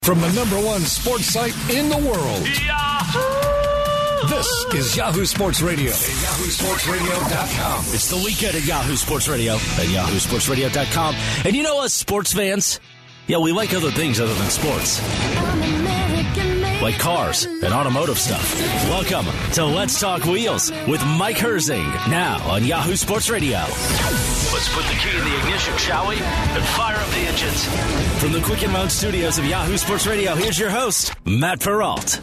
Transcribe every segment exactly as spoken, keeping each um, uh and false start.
From the number one sports site in the world. Yahoo! This is Yahoo Sports Radio at yahoo sports radio dot com. It's the weekend at Yahoo Sports Radio at yahoo sports radio dot com. And you know us, sports fans? Yeah, we like other things other than sports. Like cars and automotive stuff. Welcome to Let's Talk Wheels with Mike Herzing, now on Yahoo Sports Radio. Let's put the key in the ignition, shall we? And fire up the engines. From the Quick and Loud studios of Yahoo Sports Radio, here's your host, Matt Peralt.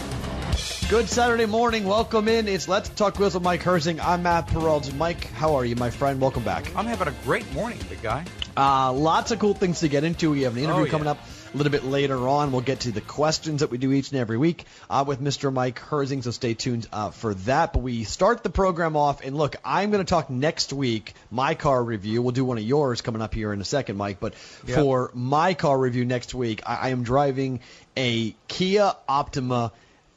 Good Saturday morning. Welcome in. It's Let's Talk Wheels with Mike Herzing. I'm Matt Peralt. Mike, how are you, my friend? Welcome back. I'm having a great morning, big guy. Uh, lots of cool things to get into. We have an interview oh, yeah. coming up a little bit later on. We'll get to the questions that we do each and every week uh, with Mister Mike Herzing, so stay tuned uh, for that. But we start the program off, and look, I'm going to talk next week, my car review. We'll do one of yours coming up here in a second, Mike. But yep. for my car review next week, I, I am driving a Kia Optima.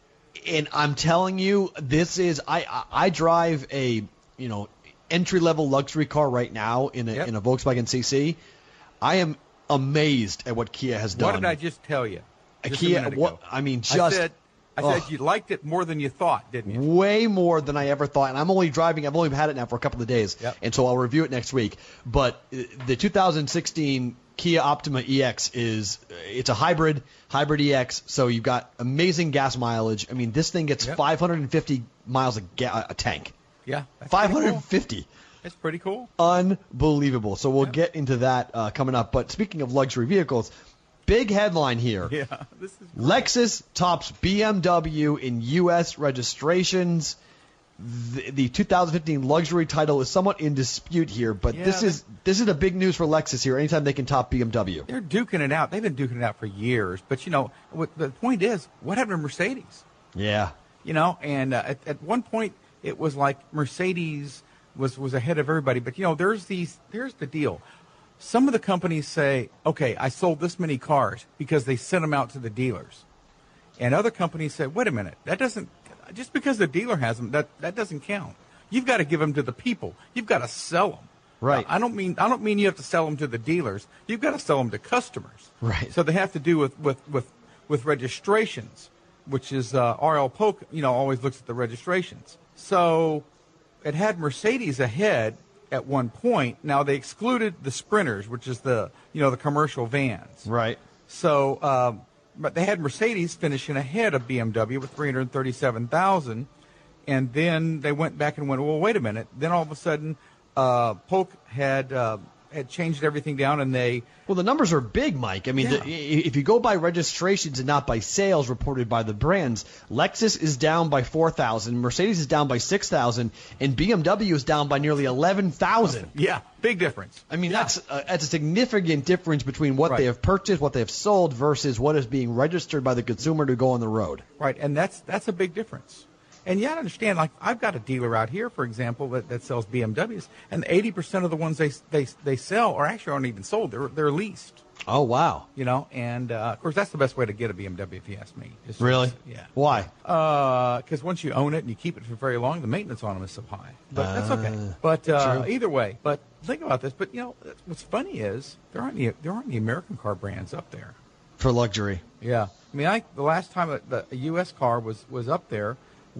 And I'm telling you, this is I, I I drive a you know entry level luxury car right now in a yep. in a Volkswagen C C. I am amazed at what Kia has done. What did I just tell you? A Just Kia, a minute what ago. I mean, just I said I oh, said you liked it more than you thought, didn't you? way more than I ever thought. And I'm only driving. I've only had it now for a couple of days, yep. and so I'll review it next week. But the two thousand sixteen Kia Optima E X is it's a hybrid hybrid E X, so you've got amazing gas mileage. I mean, this thing gets yep. five hundred fifty miles a, ga- a tank. Yeah, that's five hundred fifty. Cool. It's pretty cool. Unbelievable. So we'll yep. get into that uh, coming up. But speaking of luxury vehicles, big headline here. Yeah, this is great. Lexus tops B M W in U S registrations. The, the two thousand fifteen luxury title is somewhat in dispute here, but yeah, this they, is this is the big news for Lexus here. Anytime they can top B M W, they're duking it out. They've been duking it out for years. But you know, what, the point is, what happened to Mercedes? Yeah, you know, and uh, at, at one point it was like Mercedes was was ahead of everybody. But you know, there's these. Here's the deal. Some of the companies say, okay, I sold this many cars because they sent them out to the dealers, and other companies say, wait a minute, that doesn't. Just because the dealer has them, that, that doesn't count. You've got to give them to the people. You've got to sell them. Right. Uh, I don't mean I don't mean you have to sell them to the dealers. You've got to sell them to customers. Right. So they have to do with with, with, with registrations, which is uh, R L Polk. You know, always looks at the registrations. So it had Mercedes ahead at one point. Now they excluded the Sprinters, which is the you know the commercial vans. right. So. Um, But they had Mercedes finishing ahead of B M W with three hundred thirty-seven thousand, and then they went back and went, well, wait a minute. Then all of a sudden, uh, Polk had uh, had changed everything down, and they Well, the numbers are big, Mike. I mean, Yeah. the, if you go by registrations and not by sales reported by the brands, Lexus is down by four thousand, Mercedes is down by six thousand, and B M W is down by nearly eleven thousand. yeah, big difference. I mean, Yeah. that's a, that's a significant difference between what Right. they have purchased, what they have sold, versus what is being registered by the consumer to go on the road. Right, and that's that's a big difference. And you got to understand, like, I've got a dealer out here, for example, that, that sells B M Ws, and eighty percent of the ones they they they sell are actually aren't even sold. They're they're leased. Oh, wow. You know, and uh, of course that's the best way to get a B M W if you ask me. It's Really? just- yeah. Why? Because once you own it and you keep it for very long, the maintenance on them is so high. But that's okay. Uh, But uh, true. either way, but think about this. But you know, what's funny is there aren't any there aren't any American car brands up there. For luxury. Yeah, I mean, I the last time a, the, a U S car was was up there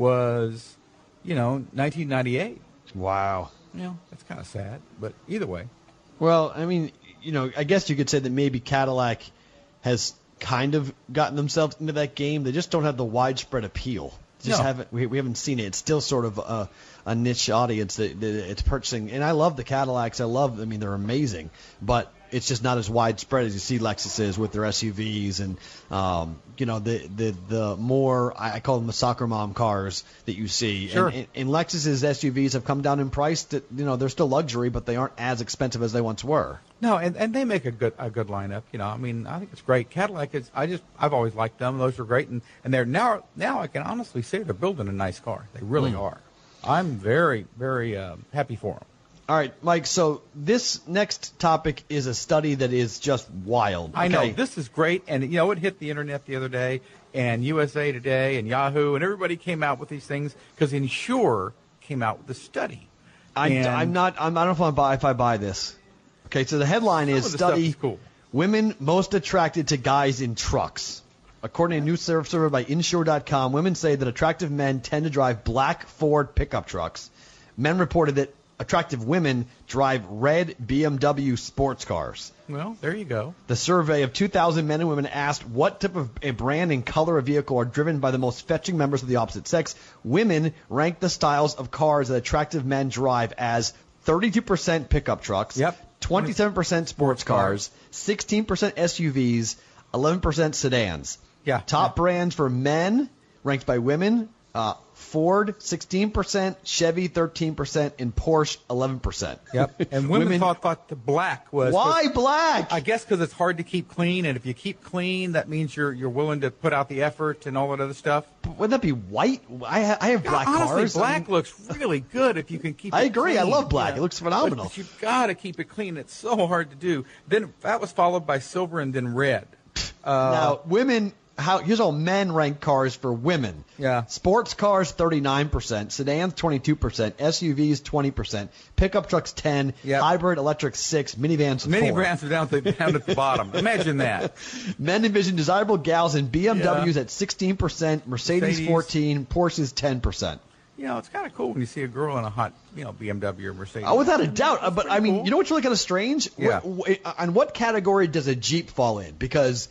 was, you know, nineteen ninety-eight. Wow. You know, that's kind of sad. But either way, Well, I mean, you know, I guess you could say that maybe Cadillac has kind of gotten themselves into that game. They just don't have the widespread appeal. Just No. haven't we, we haven't seen it. It's still sort of a, a niche audience that, that it's purchasing. And I love the Cadillacs. I love. I mean, they're amazing, but it's just not as widespread as you see Lexuses with their S U Vs and um, you know the the the more I I call them the soccer mom cars that you see. Sure. And, and, and Lexus's S U Vs have come down in price. That you know they're still luxury, but they aren't as expensive as they once were. no, and, and they make a good a good lineup. You know, I mean, I think it's great. Cadillac is. I just I've always liked them. Those are great, and and they're now now I can honestly say they're building a nice car. They really Mm. are. I'm very very uh, happy for them. All right, Mike, so this next topic is a study that is just wild. I know. okay? This is great. And, you know, it hit the Internet the other day, and U S A Today and Yahoo, and everybody came out with these things because Insure came out with a study. I, And I'm not, I'm, I don't know if I buy, if I buy this. Okay, so the headline some is of the stuff study is cool. Women most attracted to guys in trucks. According to a new survey by Insure dot com, women say that attractive men tend to drive black Ford pickup trucks. Men reported that attractive women drive red B M W sports cars. Well, there you go. The survey of two thousand men and women asked what type of a brand and color of vehicle are driven by the most fetching members of the opposite sex. Women ranked the styles of cars that attractive men drive as thirty-two percent pickup trucks, yep. twenty-seven percent sports cars, sixteen percent S U Vs, eleven percent sedans. Yeah. Top yeah. brands for men ranked by women, uh, Ford sixteen percent, Chevy thirteen percent, and Porsche eleven percent. Yep. And women, women thought, thought the black was... Why black? I guess because it's hard to keep clean, and if you keep clean, that means you're you're willing to put out the effort and all that other stuff. Wouldn't that be white? I, ha- I have black yeah, honestly, cars. black I mean, looks really good if you can keep it I agree. clean. I love black. Yeah. It looks phenomenal. But, but you've got to keep it clean. It's so hard to do. Then that was followed by silver and then red. Uh, now, women... How, here's how men rank cars for women. Yeah. Sports cars, thirty-nine percent. Sedans, twenty-two percent. S U Vs, twenty percent. Pickup trucks, ten. Yep. Hybrid, electric, six. Minivans, four. Minivans are down, to, down at the bottom. Imagine that. Men envision desirable gals in B M Ws yeah. at sixteen percent. Mercedes, Mercedes, fourteen. Porsches, ten percent. You know, it's kind of cool when you see a girl in a hot, you know, B M W or Mercedes. Oh, without a doubt. That's but, I mean, cool. you know what's really kind of strange? Yeah. What, on what category does a Jeep fall in? Because...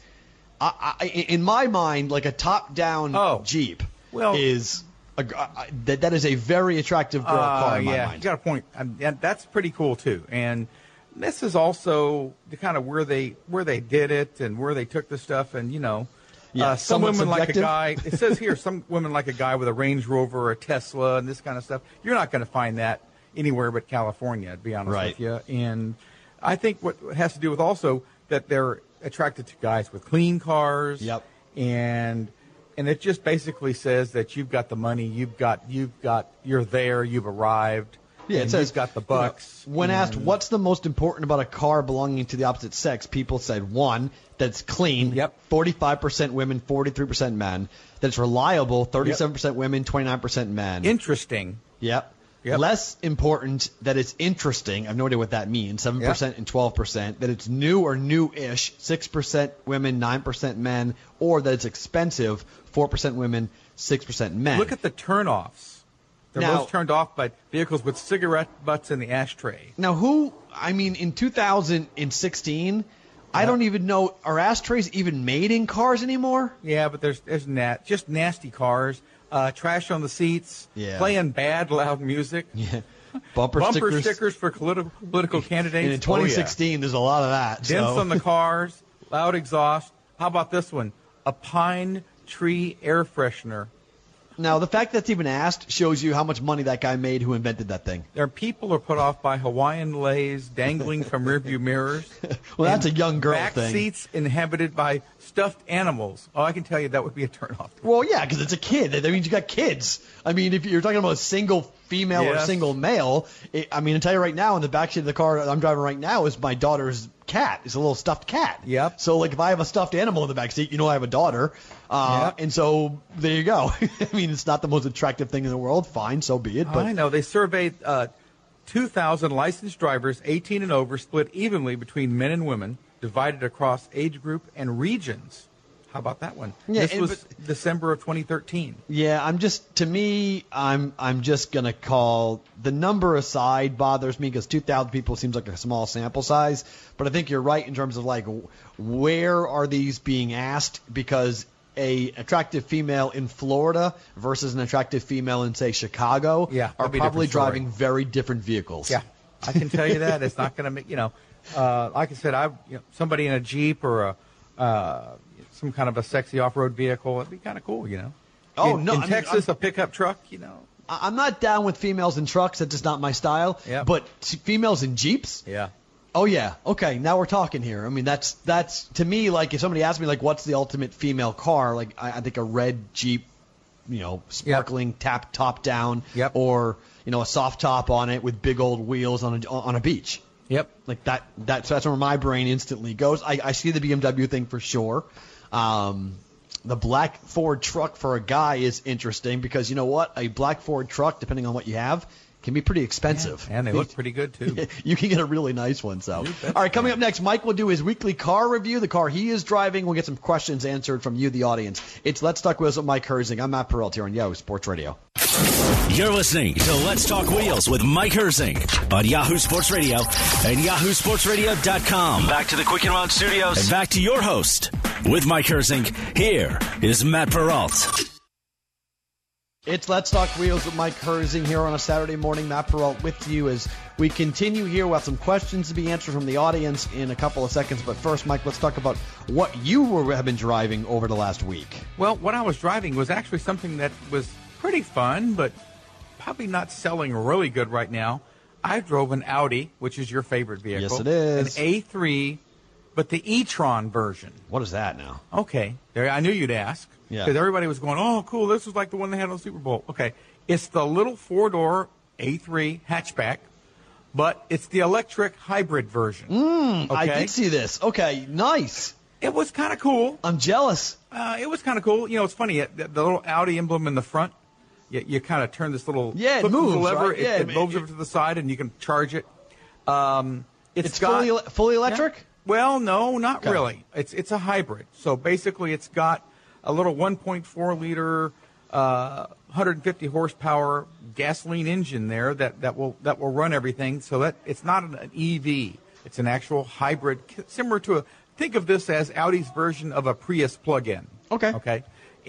I, I, in my mind, like a top-down oh, Jeep well, is a, uh, that that is a very attractive girl uh, car in my yeah, mind. You got a point. Um, and that's pretty cool too. And this is also the kind of where they where they did it and where they took the stuff. And you know, yeah, uh, some women subjective. like a guy. It says here some women like a guy with a Range Rover or a Tesla and this kind of stuff. You're not going to find that anywhere but California, to be honest right. with you. And I think what has to do with also that they're attracted to guys with clean cars. Yep. And and it just basically says that you've got the money, you've got you've got you're there, you've arrived. Yeah, and it says you've got the bucks. You know, when and, asked what's the most important about a car belonging to the opposite sex, people said one, that it's clean. Yep. forty-five percent women, forty-three percent men. That it's reliable. thirty-seven percent women, twenty-nine percent men. Interesting. Yep. Yep. Less important that it's interesting. I have no idea what that means. seven percent yep. and twelve percent. That it's new or new-ish. six percent women, nine percent men. Or that it's expensive. four percent women, six percent men. Look at the turnoffs. They're now, most turned off by vehicles with cigarette butts in the ashtray. Now, who, I mean, in two thousand sixteen, yep. I don't even know, are ashtrays even made in cars anymore? Yeah, but there's there's nat, just nasty cars. Uh, trash on the seats, yeah. playing bad, loud music. Yeah. Bumper, Bumper stickers. stickers for political, political candidates. And in twenty sixteen, oh, yeah. there's a lot of that. Dents so. on the cars, loud exhaust. How about this one? A pine tree air freshener. Now, the fact that's even asked shows you how much money that guy made who invented that thing. There are people are put off by Hawaiian leis dangling from rearview mirrors. Well, that's a young girl back thing. Back seats inhabited by stuffed animals. Oh, I can tell you that would be a turnoff. Well, yeah, because it's a kid. That means you got kids. I mean, if you're talking about a single female yes. or single male, it, I mean, I tell you right now, in the backseat of the car I'm driving right now is my daughter's cat. It's a little stuffed cat. Yep. So, like, if I have a stuffed animal in the backseat, you know I have a daughter. Uh, yep. And so, there you go. I mean, it's not the most attractive thing in the world. Fine, so be it. But I know. They surveyed uh, two thousand licensed drivers, eighteen and over, split evenly between men and women, divided across age group and regions. How about that one? Yeah, this and, was but, December of twenty thirteen. Yeah, I'm just, to me, I'm I'm just going to call, the number aside bothers me because two thousand people seems like a small sample size. But I think you're right in terms of, like, where are these being asked? Because a attractive female in Florida versus an attractive female in, say, Chicago yeah, are probably driving very different vehicles. Yeah, I can tell you that. It's not going to make, you know, uh, like I said, I you know, somebody in a Jeep or a uh, some kind of a sexy off-road vehicle, it'd be kind of cool, you know. Oh, in, no. In I mean, Texas, I'm, a pickup truck, you know. I'm not down with females in trucks. That's just not my style. Yep. But females in Jeeps? Yeah. Oh, yeah. Okay, now we're talking here. I mean, that's, that's to me, like, if somebody asked me, like, what's the ultimate female car, like, I, I think a red Jeep, you know, sparkling yep. tap top down, yep. or, you know, a soft top on it with big old wheels on a, on a beach. Yep. Like, that, that so that's where my brain instantly goes. I, I see the B M W thing for sure. Um, the black Ford truck for a guy is interesting because, you know what, a black Ford truck, depending on what you have, can be pretty expensive. Yeah, and they look pretty good, too. You can get a really nice one. So, all right, coming up next, Mike will do his weekly car review, the car he is driving. We'll get some questions answered from you, the audience. It's Let's Talk Wheels with Mike Herzing. I'm Matt Perrault here on Yahoo Sports Radio. You're listening to Let's Talk Wheels with Mike Herzing on Yahoo Sports Radio and Yahoo Sports Radio dot com. Back to the Quicken Lounge Studios and back to your host with Mike Herzing. Here is Matt Perrault. It's Let's Talk Wheels with Mike Herzing here on a Saturday morning. Matt Perrault with you as we continue here. We'll have some questions to be answered from the audience in a couple of seconds. But first, Mike, let's talk about what you were, have been driving over the last week. Well, what I was driving was actually something that was pretty fun, but probably not selling really good right now. I drove an Audi, which is your favorite vehicle. Yes, it is. An A three, but the e-tron version. What is that now? Okay. There, I knew you'd ask. Yeah. Because everybody was going, oh, cool, this was like the one they had on Super Bowl. Okay. It's the little four-door A three hatchback, but it's the electric hybrid version. Mm, okay? I did see this. Okay, nice. It was kind of cool. I'm jealous. Uh, it was kind of cool. You know, it's funny. The, the little Audi emblem in the front, you, you kind of turn this little yeah, it flip moves, the lever. right? It, yeah, it, it moves it, over to the side, and you can charge it. Um, it's it's got, fully fully electric? Yeah. Well, no, not Okay. really. It's it's a hybrid. So basically, it's got a little one point four liter, uh, one hundred fifty horsepower gasoline engine there that, that will that will run everything. So that it's not an, an E V. It's an actual hybrid, similar to a. Think of this as Audi's version of a Prius plug-in. Okay. Okay.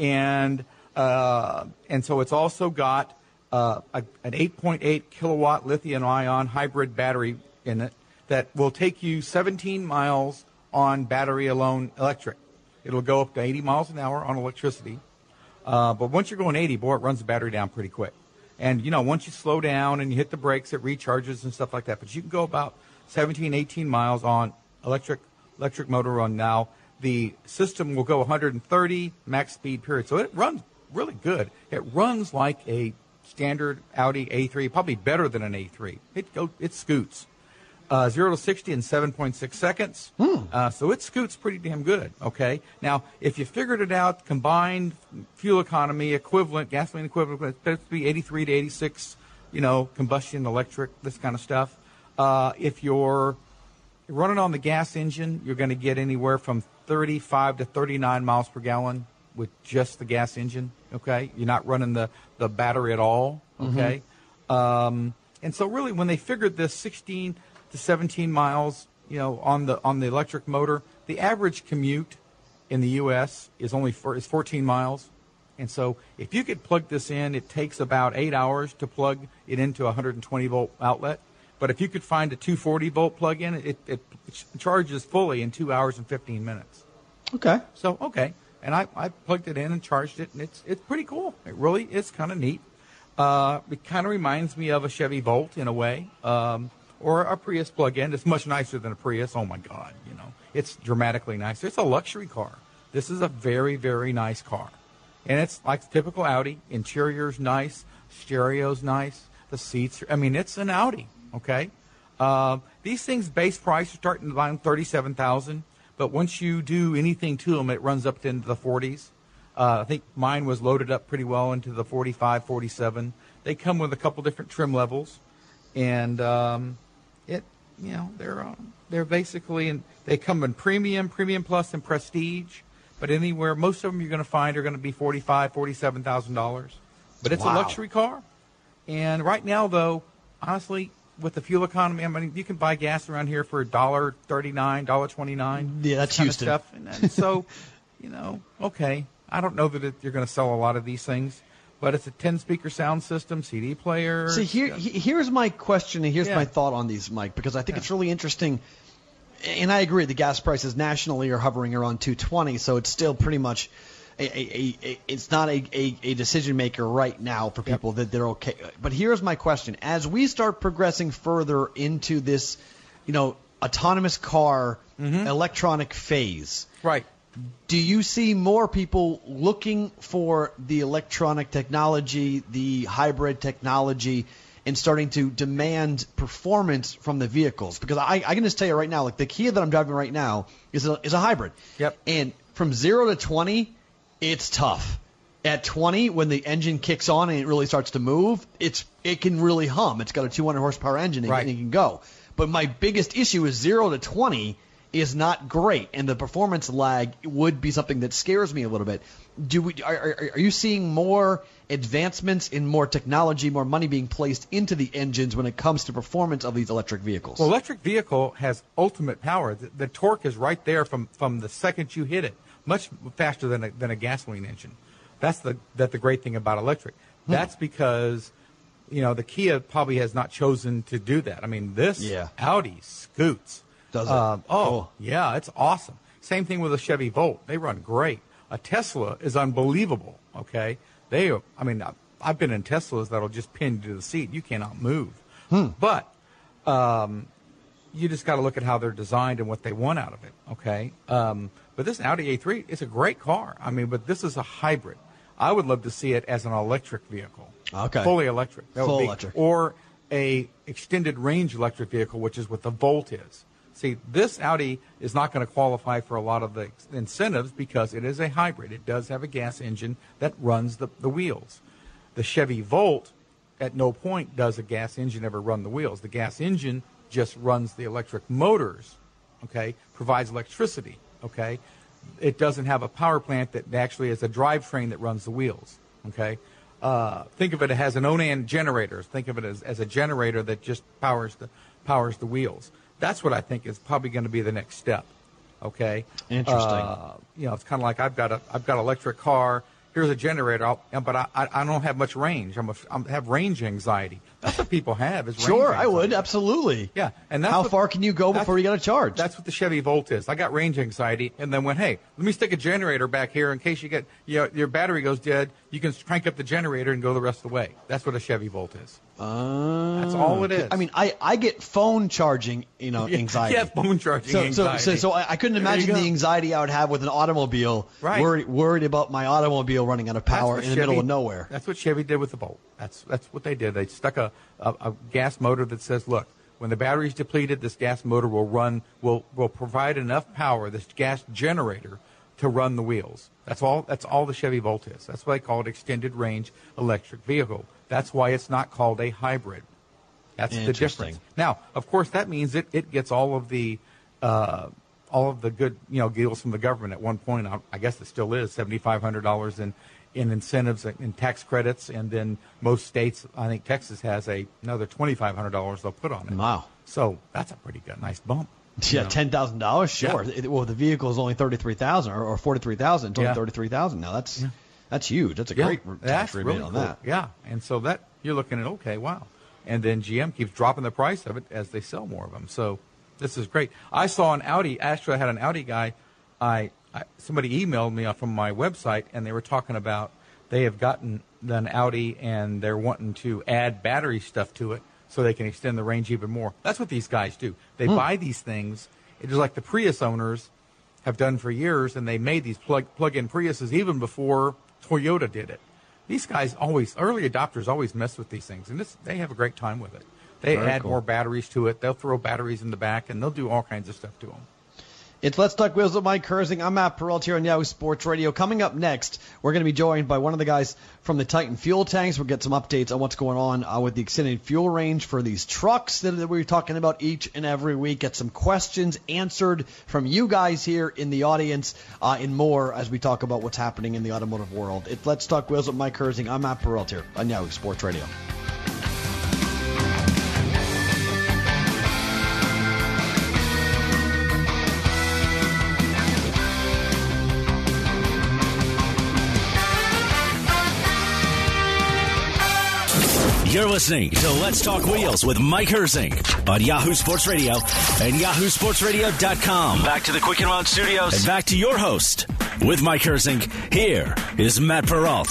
And uh, and so it's also got uh, a, an eight point eight kilowatt lithium-ion hybrid battery in it that will take you seventeen miles on battery alone electric. It'll go up to eighty miles an hour on electricity. Uh, but once you're going eighty, boy, it runs the battery down pretty quick. And, you know, once you slow down and you hit the brakes, it recharges and stuff like that. But you can go about seventeen, eighteen miles on electric electric motor run now. The system will go one hundred thirty max speed period. So it runs really good. It runs like a standard Audi A three, probably better than an A three. It go, it scoots. Uh, zero to sixty in seven point six seconds. Hmm. Uh, so it scoots pretty damn good, okay? Now, if you figured it out, combined fuel economy, equivalent, gasoline equivalent, it's supposed to be eighty-three to eighty-six, you know, combustion, electric, this kind of stuff. Uh, if you're running on the gas engine, you're going to get anywhere from thirty-five to thirty-nine miles per gallon with just the gas engine, okay? You're not running the, the battery at all, okay? Mm-hmm. Um, and so really when they figured this sixteen to seventeen miles, you know, on the on the electric motor, the average commute in the U S is only for, is fourteen miles. And so if you could plug this in, it takes about eight hours to plug it into a one hundred twenty volt outlet. But if you could find a two forty volt plug-in, it, it, it charges fully in two hours and fifteen minutes. Okay. So, okay. And I, I plugged it in and charged it, and it's it's pretty cool. It really is kind of neat. Uh, it kind of reminds me of a Chevy Volt in a way, um, or a Prius plug-in. It's much nicer than a Prius. Oh, my God. You know, it's dramatically nicer. It's a luxury car. This is a very, very nice car. And it's like the typical Audi. Interior's nice. Stereo's nice. The seats, I mean, it's an Audi. Okay, uh, these things base price are starting around thirty-seven thousand dollars, but once you do anything to them, it runs up into the forties. Uh, I think mine was loaded up pretty well into the forty-five, forty-seven. They come with a couple different trim levels, and um, it, you know, they're uh, they're basically in, they come in premium, premium plus, and prestige. But anywhere, most of them you're going to find are going to be forty-five, forty-seven thousand dollars. But it's Wow. a luxury car, and right now, though, honestly, with the fuel economy, I mean, you can buy gas around here for one dollar thirty-nine, one dollar twenty-nine. Yeah, that's Houston. Stuff. And, and so, you know, okay. I don't know that it, you're going to sell a lot of these things, but it's a ten-speaker sound system, C D player. See, here, yeah. he- here's my question, and here's Yeah. my thought on these, Mike, because I think Yeah. it's really interesting. And I agree, the gas prices nationally are hovering around two twenty, so it's still pretty much a, a, a, it's not a, a, a decision maker right now for people yep. that they're okay. But here's my question. As we start progressing further into this, you know, autonomous car, mm-hmm. electronic phase, right? do you see more people looking for the electronic technology, the hybrid technology, and starting to demand performance from the vehicles? Because I, I can just tell you right now, like the Kia that I'm driving right now is a, is a hybrid. Yep. And from zero to twenty, it's tough. At twenty, when the engine kicks on and it really starts to move, it's it can really hum. It's got a two hundred horsepower engine and, right. and it can go. But my biggest issue is zero to twenty is not great, and the performance lag would be something that scares me a little bit. Do we? Are, are, are you seeing more advancements in more technology, more money being placed into the engines when it comes to performance of these electric vehicles? Well, electric vehicle has ultimate power. The, the torque is right there from, from the second you hit it, much faster than a, than a gasoline engine. That's the that the great thing about electric. That's because, you know, the Kia probably has not chosen to do that. I mean, this yeah. Audi scoots. Does it? Um, oh, cool. yeah, it's awesome. Same thing with a Chevy Volt. They run great. A Tesla is unbelievable, okay? They, I mean, I've been in Teslas that'll just pin you to the seat. You cannot move. Hmm. But um, you just got to look at how they're designed and what they want out of it, okay? Um, but this Audi A three is a great car. I mean, but this is a hybrid. I would love to see it as an electric vehicle. Okay. Fully electric. That Full would be, electric. Or a extended range electric vehicle, which is what the Volt is. See, this Audi is not going to qualify for a lot of the incentives because it is a hybrid. It does have a gas engine that runs the, the wheels. The Chevy Volt, at no point does a gas engine ever run the wheels. The gas engine just runs the electric motors, okay, provides electricity, okay. It doesn't have a power plant that actually is a drivetrain that runs the wheels, okay. Uh, think of it as an Onan generator. Think of it as, as a generator that just powers the powers the wheels. That's what I think is probably going to be the next step. Okay. Interesting. Uh, you know, it's kind of like I've got a I've got an electric car. Here's a generator, I'll, but I, I I don't have much range. I'm a, I have range anxiety. That's what people have. Is range Sure, anxiety. I would absolutely. Yeah, and that's how what, far can you go before you got to charge? That's what the Chevy Volt is. I got range anxiety, and then went, hey, let me stick a generator back here in case you get you know, your battery goes dead. You can crank up the generator and go the rest of the way. That's what a Chevy Volt is. Uh, That's all it is. I mean, I, I get phone charging, you know, anxiety. Yeah, phone charging so, anxiety. So, so, so I, I couldn't imagine the anxiety I would have with an automobile, right. worried, worried about my automobile running out of power in the Chevy, middle of nowhere. That's what Chevy did with the Volt. That's that's what they did. They stuck a, a, a gas motor that says, look, when the battery's depleted, this gas motor will run, will will provide enough power, this gas generator, to run the wheels. That's all. That's all the Chevy Volt is. That's why they call it extended range electric vehicle. That's why it's not called a hybrid. That's the difference. Now, of course, that means it, it gets all of the uh, all of the good you know deals from the government. At one point, I guess it still is seventy five hundred dollars in in incentives and tax credits, and then most states, I think Texas has a another twenty five hundred dollars they'll put on it. Wow. So that's a pretty good, nice bump. Yeah, know. ten thousand dollars. Sure. Yeah. It, well, the vehicle is only thirty three thousand or, or forty three thousand. It's only Yeah. thirty three thousand now. That's Yeah. that's huge. That's a Yeah, great tax that's rebate really on cool. that. Yeah, and so that you're looking at okay, wow, and then G M keeps dropping the price of it as they sell more of them. So this is great. I saw an Audi. Actually, I had an Audi guy. I, I somebody emailed me from my website, and they were talking about they have gotten an Audi and they're wanting to add battery stuff to it so they can extend the range even more. That's what these guys do. They Hmm. buy these things. It is like the Prius owners have done for years, and they made these plug plug-in Priuses even before Toyota did it. These guys always, early adopters always mess with these things, and this, they have a great time with it. They Very add cool. more batteries to it. They'll throw batteries in the back, and they'll do all kinds of stuff to them. It's Let's Talk Wheels with Mike Herzing. I'm Matt Peralt here on Yahoo Sports Radio. Coming up next, we're going to be joined by one of the guys from the Titan Fuel Tanks. We'll get some updates on what's going on uh, with the extended fuel range for these trucks that, that we're talking about each and every week. Get some questions answered from you guys here in the audience uh, and more as we talk about what's happening in the automotive world. It's Let's Talk Wheels with Mike Herzing. I'm Matt Peralt here on Yahoo Sports Radio. You're listening to Let's Talk Wheels with Mike Herzing on Yahoo Sports Radio and yahoo sports radio dot com. Back to the Quicken Loan Studios and back to your host with Mike Herzing. Here is Matt Peralt.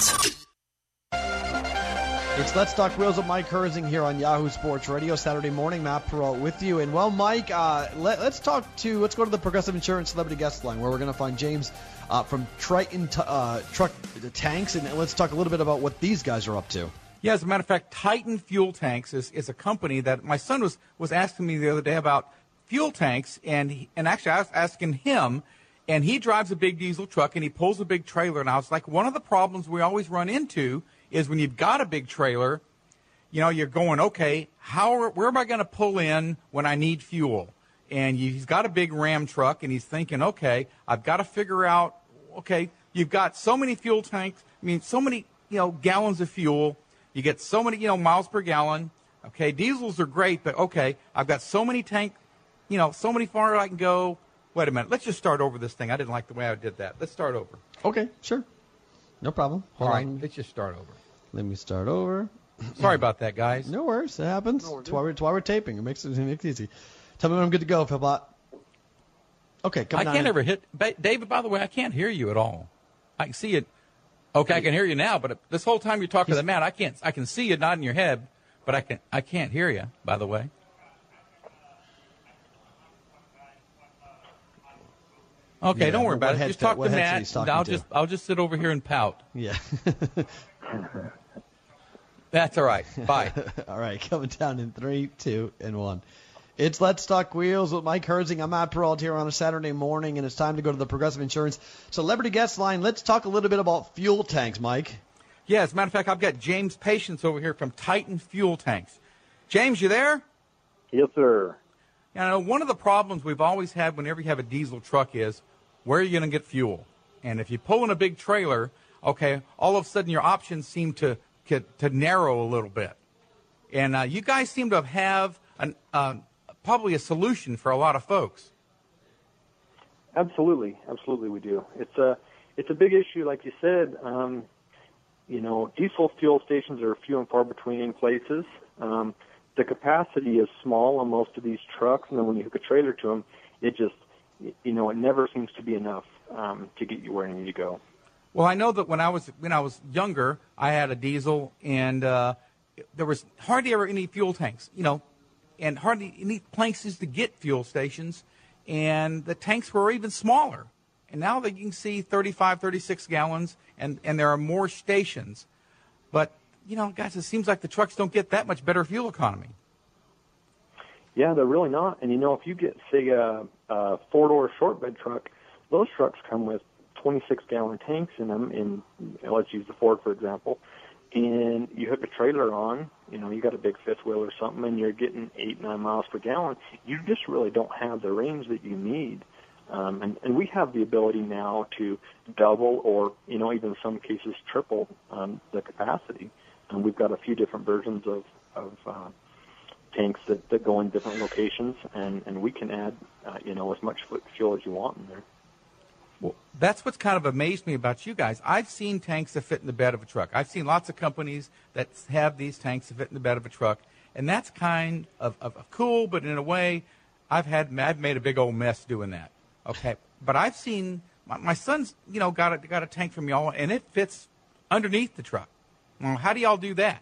It's Let's Talk Wheels with Mike Herzing here on Yahoo Sports Radio. Saturday morning, Matt Peralt with you. And, well, Mike, uh, let, let's talk to, let's go to the Progressive Insurance Celebrity Guest Line, where we're going to find James uh, from Triton t- uh, Truck Tanks, and let's talk a little bit about what these guys are up to. Yeah, as a matter of fact, Titan Fuel Tanks is, is a company that my son was, was asking me the other day about fuel tanks, and he, and actually I was asking him And he drives a big diesel truck, and he pulls a big trailer. Now, it's like one of the problems we always run into is when you've got a big trailer, you know, you're going, okay, how are, where am I going to pull in when I need fuel? And you, he's got a big Ram truck, and he's thinking, okay, I've got to figure out, okay, you've got so many fuel tanks, I mean, so many, you know, gallons of fuel. You get so many, you know, miles per gallon. Okay, diesels are great, but okay, I've got so many tank, you know, so many far I can go. Wait a minute, let's just start over this thing. I didn't like the way I did that. Let's start over. Okay, sure. No problem. Hold All right, on. let's just start over. Let me start over. Sorry about that, guys. No worries. It happens. No, That's why we're, that's why we're taping. It makes it, it makes it easy. Tell me when I'm good to go, Philbot. Okay, come I down can't in. ever hit, ba- David, by the way, I can't hear you at all. I can see it. Okay, I can hear you now, but this whole time you're talking to the man, I can't. I can see you nodding your head, but I can. I can't hear you. By the way. Okay, Yeah, don't worry what about it. headset- Just talk what to headset Matt. he's talking and I'll to. just. I'll just sit over here and pout. Yeah. That's all right. Bye. All right, coming down in three, two, and one. It's Let's Talk Wheels with Mike Herzing. I'm Matt Peralt here on a Saturday morning, and it's time to go to the Progressive Insurance Celebrity Guest Line. Let's talk a little bit about fuel tanks, Mike. Yeah, as a matter of fact, I've got James Patience over here from Titan Fuel Tanks. James, you there? Yes, sir. You know, one of the problems we've always had whenever you have a diesel truck is where are you going to get fuel? And if you pull in a big trailer, okay, all of a sudden your options seem to to narrow a little bit. And uh, you guys seem to have an, uh, probably a solution for a lot of folks. Absolutely, absolutely, we do. It's a it's a big issue, like you said. Um, you know, diesel fuel stations are few and far between in places. Um, the capacity is small on most of these trucks, and then when you hook a trailer to them, it just, you know, it never seems to be enough um, to get you where you need to go. Well, I know that when I was when I was younger, I had a diesel, and uh, there was hardly ever any fuel tanks, you know, and hardly any places to get fuel stations, and the tanks were even smaller. And now that you can see thirty-five, thirty-six gallons, and, and there are more stations. But, you know, guys, it seems like the trucks don't get that much better fuel economy. Yeah, they're really not. And, you know, if you get, say, a, a four-door short bed truck, those trucks come with twenty-six gallon tanks in them. And let's use the Ford, for example. And you hook a trailer on, you know, you got a big fifth wheel or something, and you're getting eight, nine miles per gallon. You just really don't have the range that you need. Um, and, and we have the ability now to double or, you know, even in some cases triple um, the capacity. And we've got a few different versions of, of uh, tanks that, that go in different locations, and, and we can add, uh, you know, as much fuel as you want in there. Well, that's what's kind of amazed me about you guys. I've seen tanks that fit in the bed of a truck. I've seen lots of companies that have these tanks that fit in the bed of a truck, and that's kind of, of, of cool, but in a way, I've had I've made a big old mess doing that. Okay, but I've seen my, my son's, you know, got a got a tank from y'all, and it fits underneath the truck. Well, how do y'all do that?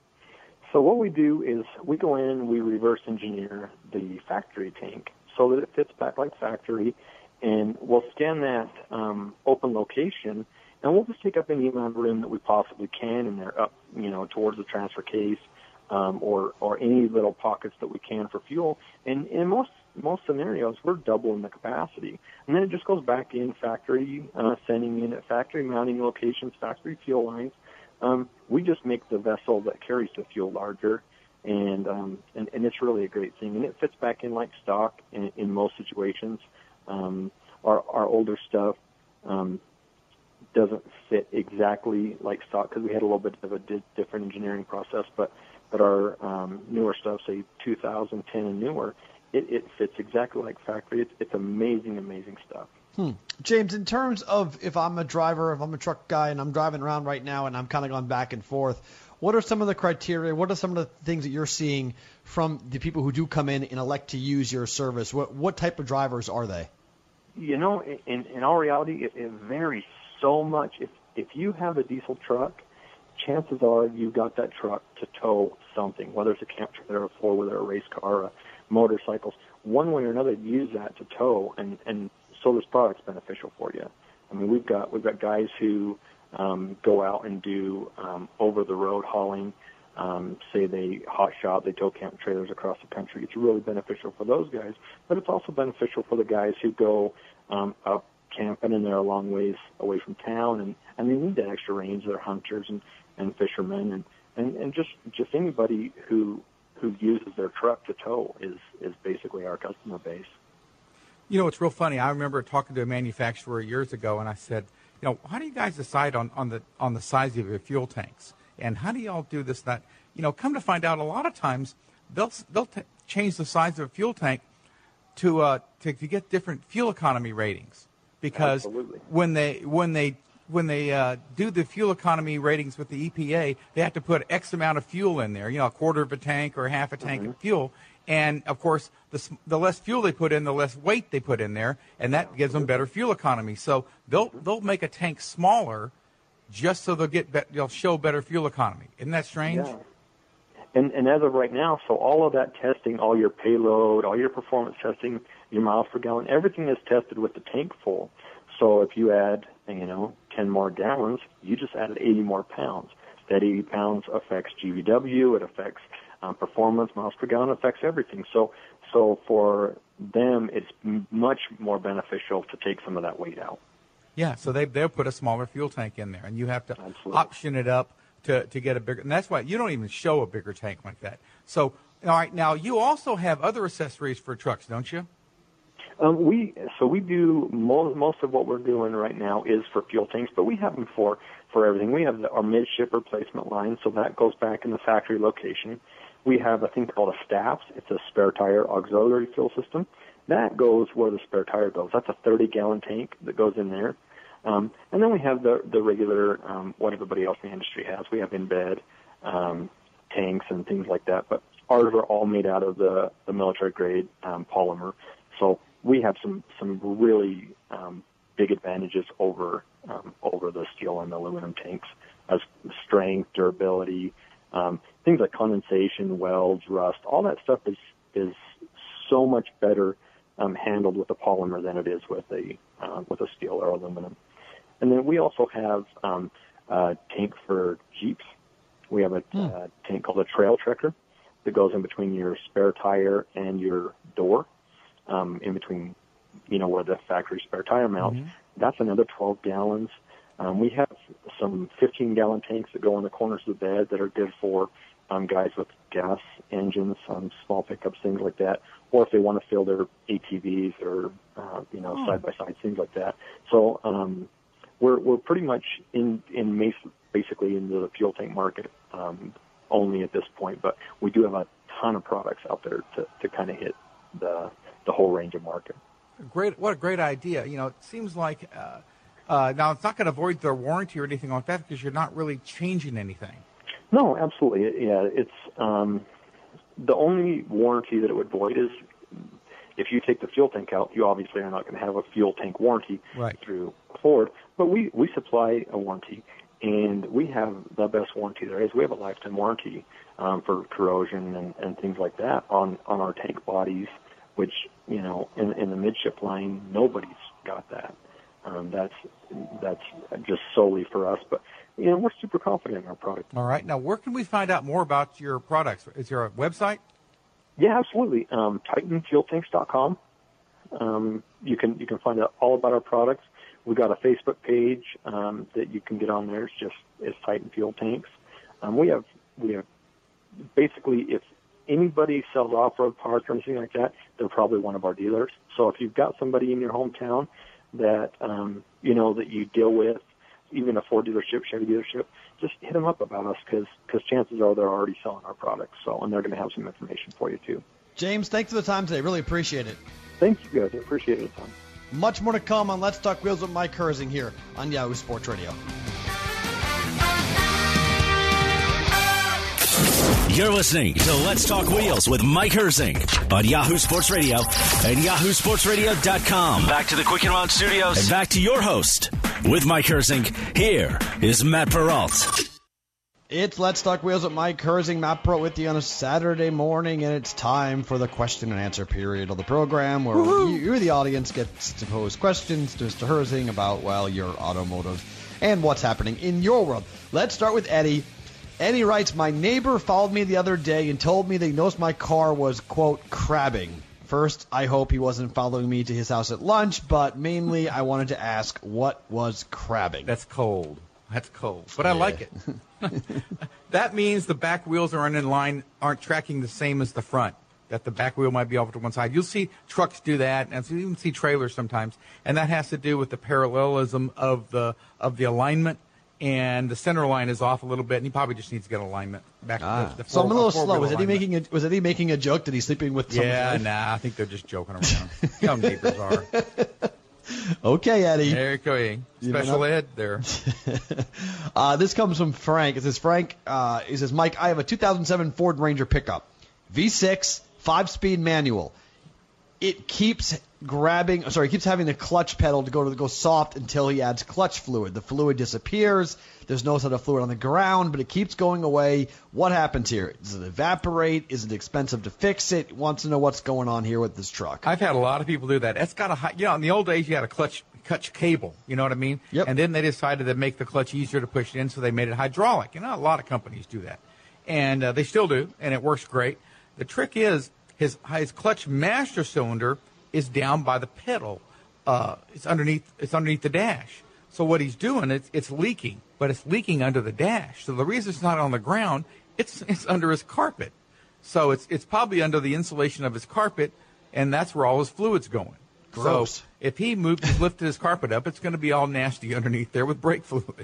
So what we do is we go in and we reverse engineer the factory tank so that it fits back like factory, and we'll scan that um, open location, and we'll just take up any amount of room that we possibly can, and they're up, you know, towards the transfer case, um, or or any little pockets that we can for fuel. And in most most scenarios, we're doubling the capacity, and then it just goes back in factory, uh, sending in at factory mounting locations, factory fuel lines. Um, we just make the vessel that carries the fuel larger, and, um, and and it's really a great thing, and it fits back in like stock in, in most situations. Um, our our older stuff um, doesn't fit exactly like stock because we had a little bit of a di- different engineering process, but but our um, newer stuff, say two thousand ten and newer, it, it fits exactly like factory. It's, it's amazing, amazing stuff. Hmm. James, in terms of if I'm a driver, if I'm a truck guy and I'm driving around right now and I'm kind of going back and forth, what are some of the criteria? What are some of the things that you're seeing from the people who do come in and elect to use your service? What what type of drivers are they? You know, in, in all reality, it, it varies so much. If if you have a diesel truck, chances are you've got that truck to tow something, whether it's a camp trailer, a four-wheeler, a race car, a motorcycles. One way or another, use that to tow, and, and so this product's beneficial for you. I mean, we've got we've got guys who um, go out and do um, over-the-road hauling. Um, say they hot shop, they tow camp trailers across the country. It's really beneficial for those guys, but it's also beneficial for the guys who go um, up camping and they're a long ways away from town, and, and they need that extra range. They're hunters and, and fishermen, and, and, and just just anybody who who uses their truck to tow is, is basically our customer base. You know, it's real funny. I remember talking to a manufacturer years ago, and I said, you know, how do you guys decide on, on the on the size of your fuel tanks? And how do y'all do this, that? You know, come to find out, a lot of times they'll they'll t- change the size of a fuel tank to uh to, to get different fuel economy ratings, because Absolutely. when they when they when they uh, do the fuel economy ratings with the E P A, they have to put X amount of fuel in there, you know, a quarter of a tank or half a tank mm-hmm. of fuel. And, of course, the, the less fuel they put in, the less weight they put in there, and that gives them better fuel economy. So they'll they'll make a tank smaller just so they'll get be, they'll show better fuel economy. Isn't that strange? Yeah. And, and as of right now, so all of that testing, all your payload, all your performance testing, your miles per gallon, everything is tested with the tank full. So if you add, you know, ten more gallons, you just added eighty more pounds. That eighty pounds affects G V W, it affects um, performance, miles per gallon, affects everything. So, so for them, it's m- much more beneficial to take some of that weight out. Yeah, so they they'll put a smaller fuel tank in there, and you have to Absolutely. option it up to, to get a bigger. And that's why you don't even show a bigger tank like that. So, all right, now you also have other accessories for trucks, don't you? Um, we so we do most most of what we're doing right now is for fuel tanks, but we have them for for everything. We have the, our midship replacement line, so that goes back in the factory location. We have a thing called a STAPS. It's a spare tire auxiliary fuel system. That goes where the spare tire goes. That's a thirty gallon tank that goes in there. Um, and then we have the the regular um, what everybody else in the industry has. We have in bed um, tanks and things like that, but ours are all made out of the the military grade um, polymer. So we have some some really um, big advantages over um, over the steel and aluminum tanks, as strength, durability, um, things like condensation, welds, rust. All that stuff is is so much better um, handled with a polymer than it is with a uh, with a steel or aluminum. And then we also have um, a tank for Jeeps. We have a hmm. uh, tank called a Trail Trekker that goes in between your spare tire and your door. Um, in between, you know, where the factory spare tire mounts. Mm-hmm. That's another twelve gallons. Um, we have some fifteen gallon tanks that go in the corners of the bed that are good for um, guys with gas engines, um, small pickups, things like that, or if they want to fill their A T Vs or, uh, you know, side by side, things like that. So um, we're we're pretty much in in basically in the fuel tank market um, only at this point, but we do have a ton of products out there to, to kind of hit the the whole range of market. Great, what a great idea. You know, it seems like, uh, uh, now it's not going to void their warranty or anything like that because you're not really changing anything. No, absolutely. Yeah, it's, um, the only warranty that it would void is if you take the fuel tank out, you obviously are not going to have a fuel tank warranty right. through Ford, but we, we supply a warranty, and we have the best warranty there is. We have a lifetime warranty um, for corrosion and, and things like that on, on our tank bodies, which, you know, in, in the midship line, nobody's got that. Um, that's that's just solely for us. But, you know, we're super confident in our product. All right. Now, where can we find out more about your products? Is there a website? Yeah, absolutely. Um, Titan Fuel Tanks dot com. Um, you can you can find out all about our products. We've got a Facebook page um, that you can get on there. It's just it's Titan Fuel Tanks. Um, we have we have basically if anybody sells off-road parts or anything like that, they're probably one of our dealers. So if you've got somebody in your hometown that, um, you know, that you deal with, even a Ford dealership, Chevy dealership, just hit them up about us because because chances are they're already selling our products. So, and they're going to have some information for you too. James, thanks for the time today. Really appreciate it. Thank you, guys. I appreciate it, Tom. Much more to come on Let's Talk Wheels with Mike Herzing here on Yahoo Sports Radio. You're listening to Let's Talk Wheels with Mike Herzing on Yahoo Sports Radio and yahoo sports radio dot com. Back to the Quicken Lounge Studios. And back to your host with Mike Herzing. Here is Matt Peralt. It's Let's Talk Wheels with Mike Herzing. Matt Peralt with you on a Saturday morning, and it's time for the question and answer period of the program where you, you, the audience, gets to pose questions to Mister Herzing about, well, your automotive and what's happening in your world. Let's start with Eddie. Eddie writes, my neighbor followed me the other day and told me that he noticed my car was, quote, crabbing. First, I hope he wasn't following me to his house at lunch, but mainly I wanted to ask what was crabbing. That's cold. That's cold. But I Yeah. like it. That means the back wheels aren't in line, aren't tracking the same as the front. That the back wheel might be over to one side. You'll see trucks do that, and you even see trailers sometimes. And that has to do with the parallelism of the of the alignment. And the center line is off a little bit, and he probably just needs to get alignment back. Ah. To the, the So I'm a little four- slow. Was four-wheel Eddie alignment. making a was Eddie making a joke? Did he sleeping with someone's Yeah, wife? nah, I think they're just joking around. Young neighbors are. Okay, Eddie. There you go. You Special know? ed there. Uh, this comes from Frank. It says, Frank, uh, he says, Mike, I have a two thousand seven Ford Ranger pickup, V six, five-speed manual. It keeps grabbing, sorry, it keeps having the clutch pedal to go to go soft until he adds clutch fluid. The fluid disappears. There's no sort of fluid on the ground, but it keeps going away. What happens here? Does it evaporate? Is it expensive to fix it? Wants to know what's going on here with this truck. I've had a lot of people do that. It's got a high, you know, in the old days you had a clutch clutch cable, you know what I mean? Yep. And then they decided to make the clutch easier to push in, so they made it hydraulic. You know, a lot of companies do that. And uh, they still do, and it works great. The trick is his his clutch master cylinder is down by the pedal. Uh, it's underneath it's underneath the dash. So what he's doing, it's, it's leaking, but it's leaking under the dash. So the reason it's not on the ground, it's it's under his carpet. So it's it's probably under the insulation of his carpet, and that's where all his fluid's going. Gross. So if he moved, lifted his carpet up, it's going to be all nasty underneath there with brake fluid.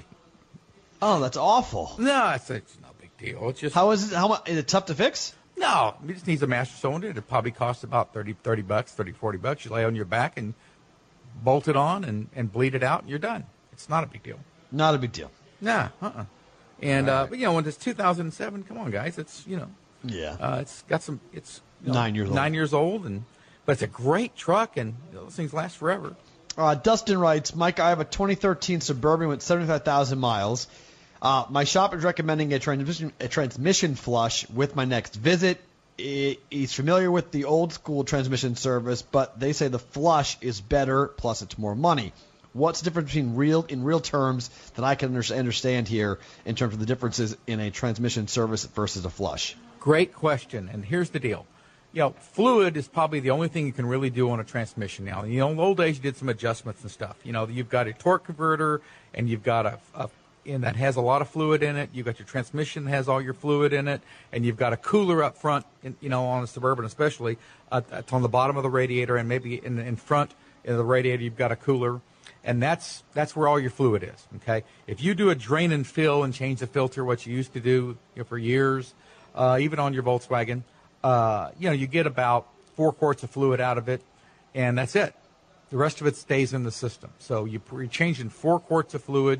Oh, that's awful. No, it's, it's no big deal. It's just How is it? How much? Is it tough to fix? no. He just needs a master cylinder. It probably costs about thirty, thirty bucks, thirty, forty bucks. You lay on your back and bolt it on and, and bleed it out, and you're done. It's not a big deal. Not a big deal. Nah, uh-uh. And uh, but you know, when it's two thousand seven, come on, guys, it's you know, Yeah. uh, it's got some, it's you know, Nine years old. nine years old, and but it's a great truck, and you know, those things last forever. Uh, Dustin writes, Mike, I have a twenty thirteen Suburban with seventy-five thousand miles. Uh, my shop is recommending a transmission a transmission flush with my next visit. I, he's familiar with the old school transmission service, but they say the flush is better, plus it's more money. What's the difference between real in real terms that I can under- understand here in terms of the differences in a transmission service versus a flush? Great question, and here's the deal. You know, fluid is probably the only thing you can really do on a transmission now. You know, in the old days, you did some adjustments and stuff. You know, you've got a torque converter, and you've got a, a and that has a lot of fluid in it. You've got your transmission that has all your fluid in it, and you've got a cooler up front, in, you know, on a Suburban especially. Uh, it's on the bottom of the radiator, and maybe in, in front of the radiator, you've got a cooler. And that's that's where all your fluid is, okay? If you do a drain and fill and change the filter, what you used to do you know, for years, uh, even on your Volkswagen, uh, you know, you get about four quarts of fluid out of it, and that's it. The rest of it stays in the system. So you, you're changing four quarts of fluid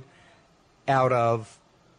out of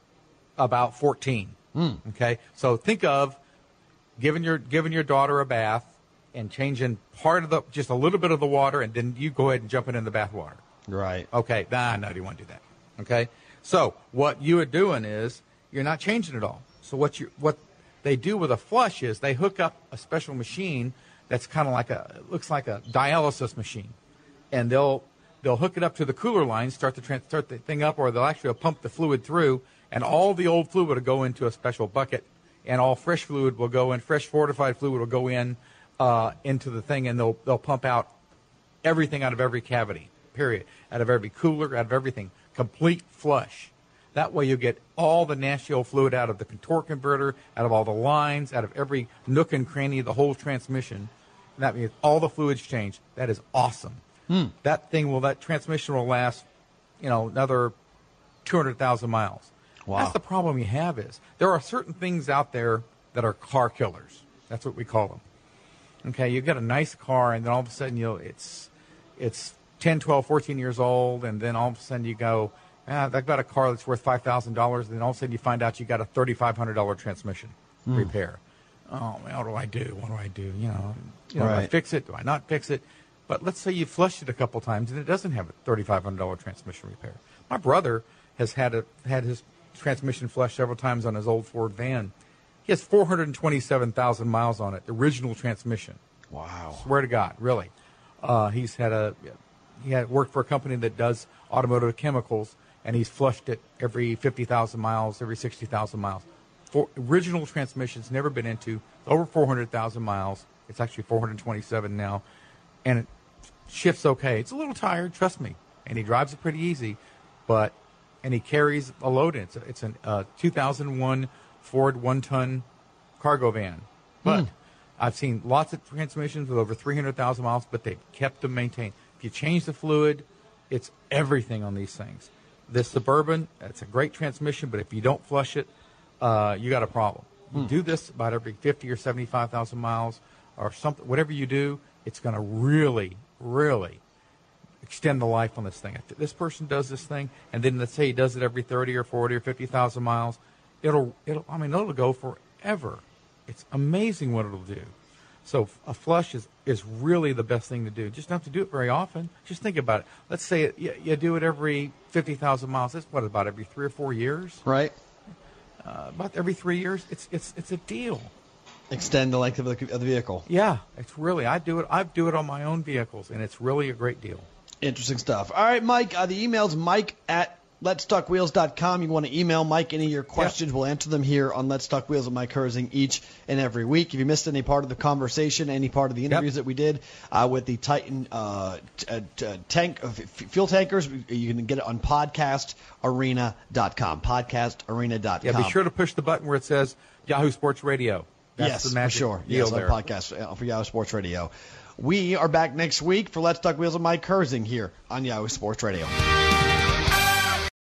about fourteen, Mm. okay? So think of giving your giving your daughter a bath and changing part of the, just a little bit of the water, and then you go ahead and jump it in the bath water. Right. Okay, nah, no, you want to do that. Okay, so what you are doing is you're not changing it all. So what you what they do with a flush is they hook up a special machine that's kind of like a it looks like a dialysis machine, and they'll they'll hook it up to the cooler line, start the trans, start the thing up, or they'll actually pump the fluid through, and all the old fluid will go into a special bucket, and all fresh fluid will go in, fresh fortified fluid will go in uh, into the thing, and they'll they'll pump out everything out of every cavity. Period. Out of every cooler, out of everything. Complete flush. That way you get all the nasty old fluid out of the torque converter, out of all the lines, out of every nook and cranny of the whole transmission. And that means all the fluids change. That is awesome. Hmm. That thing will, that transmission will last, you know, another two hundred thousand miles. Wow. That's the problem you have is there are certain things out there that are car killers. That's what we call them. Okay, you get a nice car, and then all of a sudden, you know, it's, it's, ten, twelve, fourteen years old, and then all of a sudden you go, ah, I've got a car that's worth five thousand dollars, and then all of a sudden you find out you got a thirty-five hundred dollars transmission mm. repair. Oh, man, what do I do? What do I do? You know, you know right. do I fix it? Do I not fix it? But let's say you flushed it a couple times, and it doesn't have a thirty-five hundred dollars transmission repair. My brother has had a, had his transmission flushed several times on his old Ford van. He has four hundred twenty-seven thousand miles on it, the original transmission. Wow. Swear to God, really. Uh, he's had a... He had worked for a company that does automotive chemicals, and he's flushed it every fifty thousand miles, every sixty thousand miles. For original transmissions, never been into, over four hundred thousand miles, It's actually four hundred twenty-seven now, and it shifts okay. It's a little tired, trust me, and he drives it pretty easy, but and he carries a load in. It's a, it's a uh, two thousand one Ford one-ton cargo van, but hmm. I've seen lots of transmissions with over three hundred thousand miles, but they've kept them maintained. If you change the fluid, it's everything on these things. This Suburban, it's a great transmission, but if you don't flush it, uh, you got a problem. You hmm. do this about every fifty or seventy-five thousand miles or something. Whatever you do, it's going to really, really extend the life on this thing. If this person does this thing, and then let's say he does it every thirty or forty or fifty thousand miles, it'll, it'll, I mean, it'll go forever. It's amazing what it'll do. So a flush is, is really the best thing to do. Just don't have to do it very often. Just think about it. Let's say it, you, you do it every fifty thousand miles. That's what, about every three or four years? Right. Uh, about every three years. It's it's it's a deal. Extend the length of the, of the vehicle. Yeah, it's really. I do it. I do it on my own vehicles, and it's really a great deal. Interesting stuff. All right, Mike. Uh, the email's Mike at Let's Talk Wheels dot com. You want to email Mike any of your questions. Yep. We'll answer them here on Let's Talk Wheels with Mike Herzing each and every week. If you missed any part of the conversation, any part of the interviews yep. that we did uh, with the Titan uh, t- uh, t- uh, tank uh, f- fuel tankers, you can get it on podcast arena dot com. podcast arena dot com. Yeah, be sure to push the button where it says Yahoo Sports Radio. That's yes, the magic for sure. deal yes, there. on podcast uh, for Yahoo Sports Radio. We are back next week for Let's Talk Wheels with Mike Herzing here on Yahoo Sports Radio.